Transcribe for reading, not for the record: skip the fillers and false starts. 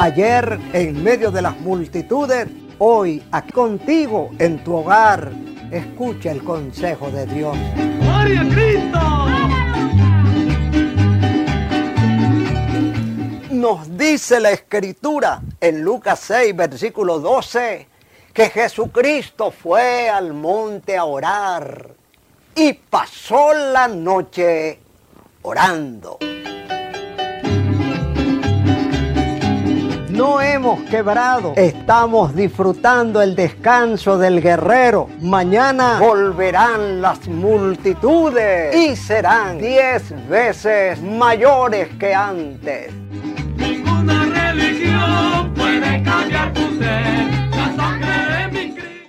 Ayer en medio de las multitudes, hoy aquí contigo en tu hogar. Escucha el consejo de Dios. ¡Gloria a Cristo! Nos dice la Escritura en Lucas 6, versículo 12, que Jesucristo fue al monte a orar y pasó la noche orando. No hemos quebrado, estamos disfrutando el descanso del guerrero. Mañana volverán las multitudes y serán 10 veces mayores que antes. Ninguna religión puede cambiar tu ser.